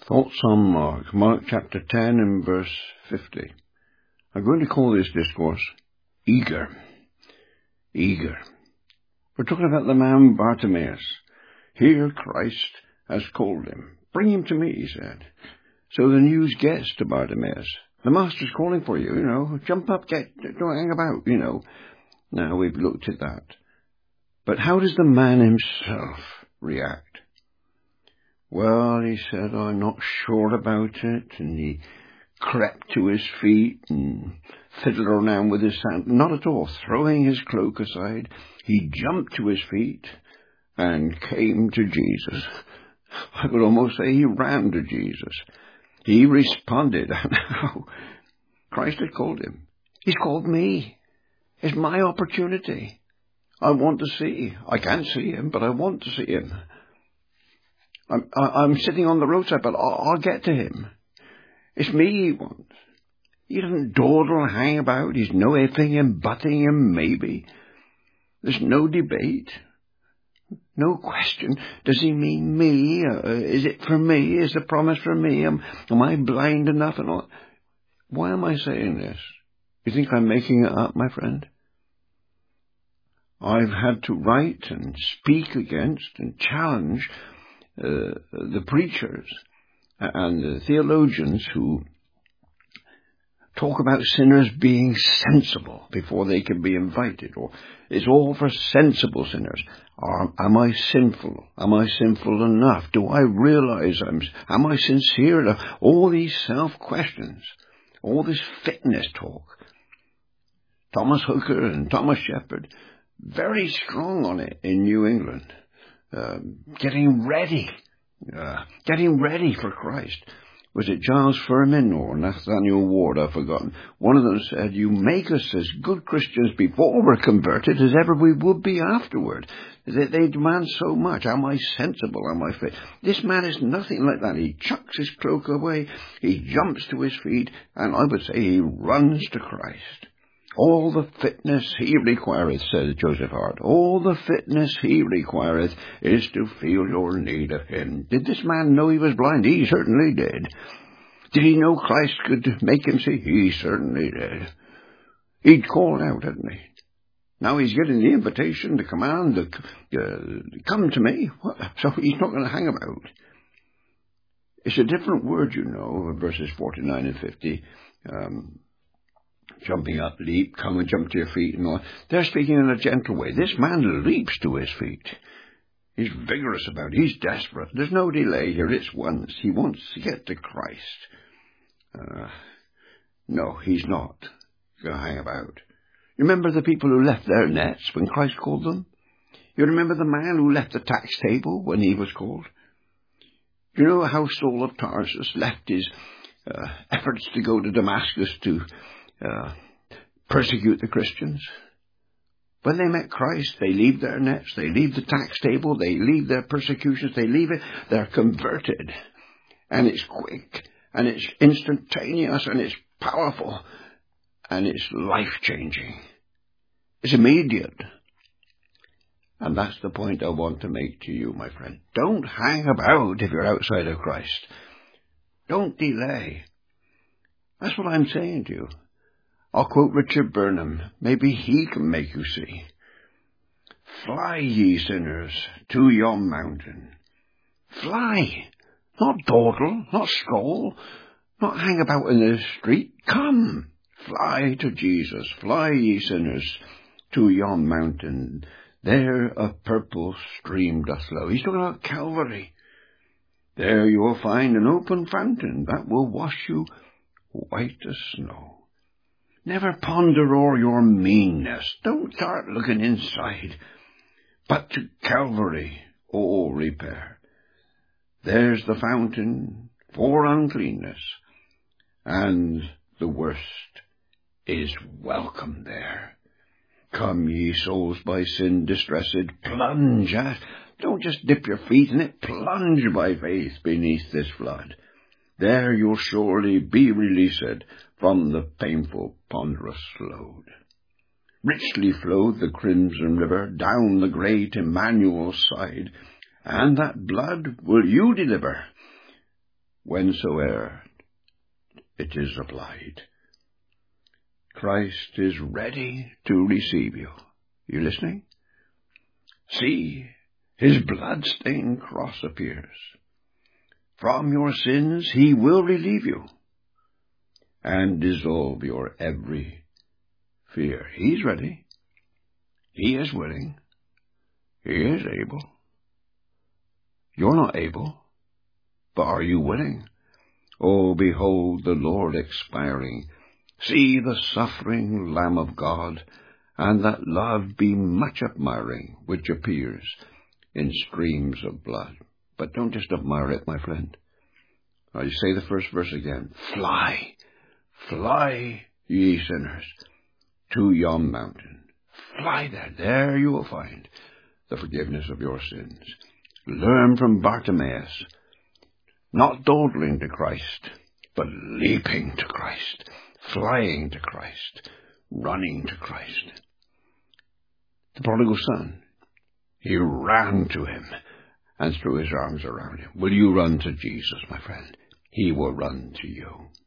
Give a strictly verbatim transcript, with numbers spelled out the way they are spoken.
Thoughts on Mark, Mark chapter ten and verse fifty. I'm going to call this discourse Eager. Eager. We're talking about the man Bartimaeus. Here Christ has called him. Bring him to me, he said. So the news gets to Bartimaeus. The master's calling for you, you know. Jump up, get, don't hang about, you know. Now we've looked at that. But how does the man himself react? Well, he said, I'm not sure about it, and he crept to his feet and fiddled around with his hand. Not at all. Throwing his cloak aside, he jumped to his feet and came to Jesus. I would almost say he ran to Jesus. He responded. Now, Christ had called him. He's called me. It's my opportunity. I want to see. I can't see him, but I want to see him. I'm, I'm sitting on the roadside, but I'll, I'll get to him. It's me he wants. He doesn't dawdle and hang about. He's no ifing and butting and maybe. There's no debate. No question. Does he mean me? Uh, is it for me? Is the promise for me? Am, am I blind enough and all? Why am I saying this? You think I'm making it up, my friend? I've had to write and speak against and challenge uh, the preachers and the theologians who talk about sinners being sensible before they can be invited, or it's all for sensible sinners. Or, am I sinful? Am I sinful enough? Do I realize I'm, am I sincere enough? All these self-questions, all this fitness talk. Thomas Hooker and Thomas Shepard, very strong on it in New England. Uh, getting ready, uh, getting ready for Christ. Was it Giles Furman or Nathaniel Ward? I've forgotten. One of them said, you make us as good Christians before we're converted as ever we would be afterward. They, they demand so much. Am I sensible? Am I fit? This man is nothing like that. He chucks his cloak away. He jumps to his feet. And I would say he runs to Christ. All the fitness he requireth, says Joseph Hart, all the fitness he requireth is to feel your need of him. Did this man know he was blind? He certainly did. Did he know Christ could make him see? He certainly did. He'd called out, hadn't he? Now he's getting the invitation, the command, the, uh, come to me. So he's not going to hang about. It's a different word, you know, verses forty-nine and fifty. Um... Jumping up, leap, come and jump to your feet and all. They're speaking in a gentle way. This man leaps to his feet. He's vigorous about it. He's desperate. There's no delay here. It's once. He wants to get to Christ. Uh, no, he's not going to hang about. You remember the people who left their nets when Christ called them? You remember the man who left the tax table when he was called? Do you know how Saul of Tarsus left his uh, efforts to go to Damascus to Uh, persecute the Christians? When they met Christ, they leave their nets, they leave the tax table, they leave their persecutions, they leave it, they're converted. And it's quick, and it's instantaneous, and it's powerful, and it's life-changing. It's immediate. And that's the point I want to make to you, my friend. Don't hang about if you're outside of Christ. Don't delay. That's what I'm saying to you. I'll quote Richard Burnham. Maybe he can make you see. Fly, ye sinners, to yon mountain. Fly. Not dawdle, not scowl, not hang about in the street. Come. Fly to Jesus. Fly, ye sinners, to yon mountain. There a purple stream doth flow. He's talking about Calvary. There you will find an open fountain that will wash you white as snow. Never ponder o'er your meanness. Don't start looking inside. But to Calvary, oh, repair. There's the fountain for uncleanness, and the worst is welcome there. Come, ye souls by sin distressed, plunge at. Don't just dip your feet in it. Plunge by faith beneath this flood. There you'll surely be released from the painful, ponderous load. Richly flowed the crimson river down the great Emmanuel's side, and that blood will you deliver. whensoe'er it is applied. Christ is ready to receive you. You listening? See, his blood-stained cross appears. From your sins he will relieve you and dissolve your every fear. He's ready. He is willing. He is able. You're not able, but are you willing? Oh, behold the Lord expiring. See the suffering Lamb of God, and that love be much admiring, which appears in streams of blood. But don't just admire it, my friend. I say the first verse again. Fly, fly, ye sinners, to yon mountain. Fly there. There you will find the forgiveness of your sins. Learn from Bartimaeus, not dawdling to Christ, but leaping to Christ, flying to Christ, running to Christ. The prodigal son, he ran to him and threw his arms around him. Will you run to Jesus, my friend? He will run to you.